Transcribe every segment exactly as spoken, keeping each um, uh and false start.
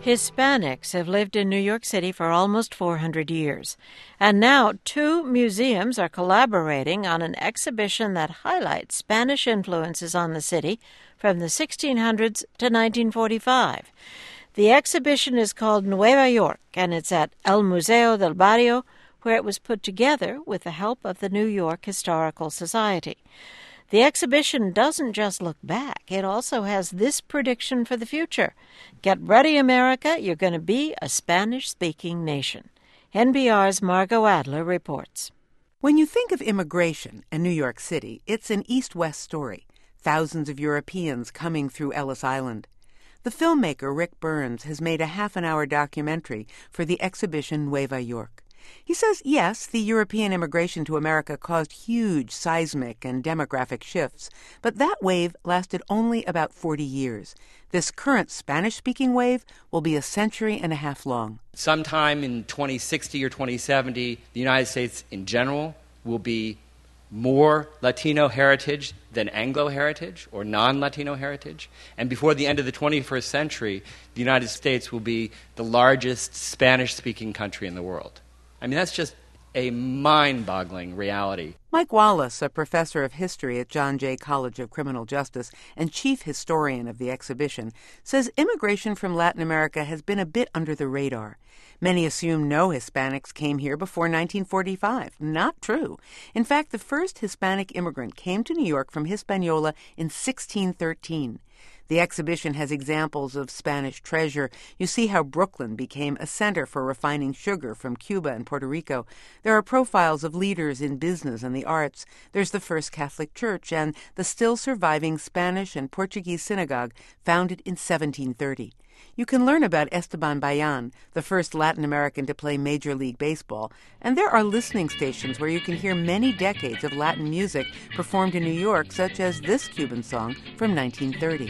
Hispanics have lived in New York City for almost four hundred years, and now two museums are collaborating on an exhibition that highlights Spanish influences on the city from the sixteen hundreds to nineteen forty-five. The exhibition is called Nueva York, and it's at El Museo del Barrio, where it was put together with the help of the New York Historical Society. The exhibition doesn't just look back, it also has this prediction for the future. Get ready, America, you're going to be a Spanish-speaking nation. N P R's Margot Adler reports. When you think of immigration and New York City, it's an east-west story. Thousands of Europeans coming through Ellis Island. The filmmaker Rick Burns has made a half-an-hour documentary for the exhibition Nueva York. He says, yes, the European immigration to America caused huge seismic and demographic shifts, but that wave lasted only about forty years. This current Spanish-speaking wave will be a century and a half long. Sometime in twenty sixty or twenty seventy, the United States in general will be more Latino heritage than Anglo heritage or non-Latino heritage. And before the end of the twenty-first century, the United States will be the largest Spanish-speaking country in the world. I mean, that's just a mind-boggling reality. Mike Wallace, a professor of history at John Jay College of Criminal Justice and chief historian of the exhibition, says immigration from Latin America has been a bit under the radar. Many assume no Hispanics came here before nineteen forty-five. Not true. In fact, the first Hispanic immigrant came to New York from Hispaniola in sixteen thirteen. The exhibition has examples of Spanish treasure. You see how Brooklyn became a center for refining sugar from Cuba and Puerto Rico. There are profiles of leaders in business and the arts. There's the first Catholic Church and the still surviving Spanish and Portuguese synagogue founded in seventeen thirty. You can learn about Esteban Bayan, the first Latin American to play Major League Baseball, and there are listening stations where you can hear many decades of Latin music performed in New York, such as this Cuban song from nineteen thirty.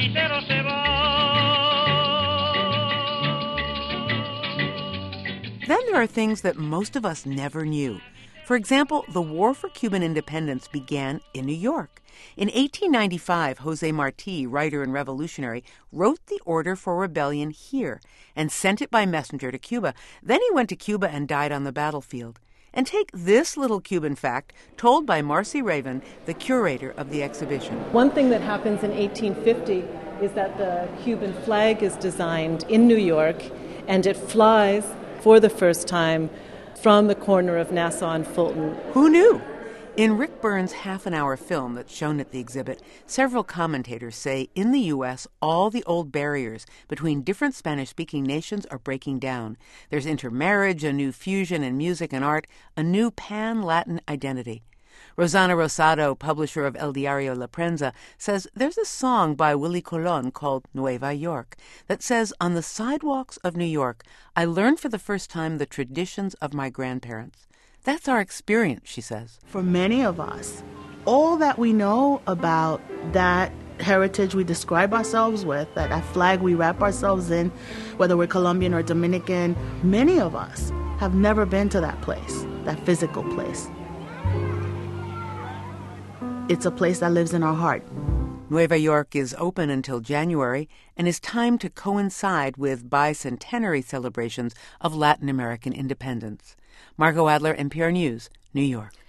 Then there are things that most of us never knew. For example, the War for Cuban Independence began in New York. In eighteen ninety-five, José Martí, writer and revolutionary, wrote the order for rebellion here and sent it by messenger to Cuba. Then he went to Cuba and died on the battlefield. And take this little Cuban fact told by Marcy Raven, the curator of the exhibition. One thing that happens in eighteen fifty is that the Cuban flag is designed in New York, and it flies for the first time from the corner of Nassau and Fulton. Who knew? In Rick Burns' half-an-hour film that's shown at the exhibit, several commentators say in the U S all the old barriers between different Spanish-speaking nations are breaking down. There's intermarriage, a new fusion in music and art, a new pan-Latin identity. Rosana Rosado, publisher of El Diario La Prensa, says there's a song by Willie Colon called Nueva York that says, on the sidewalks of New York, I learned for the first time the traditions of my grandparents. That's our experience, she says. For many of us, all that we know about that heritage we describe ourselves with, that, that flag we wrap ourselves in, whether we're Colombian or Dominican, many of us have never been to that place, that physical place. It's a place that lives in our heart. Nueva York is open until January and is timed to coincide with bicentenary celebrations of Latin American independence. Margot Adler, N P R News, New York.